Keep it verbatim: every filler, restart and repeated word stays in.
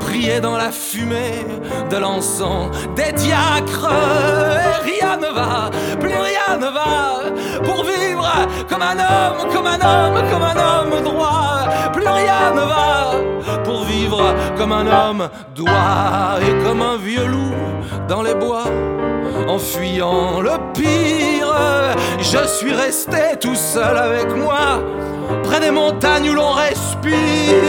prier dans la fumée de l'encens des diacres. Et rien ne va, plus rien ne va pour vivre comme un homme, comme un homme, comme un homme droit. Plus rien ne va pour vivre comme un homme doit. Et comme un vieux loup dans les bois, en fuyant le pire, je suis resté tout seul avec moi, près des montagnes où l'on respire.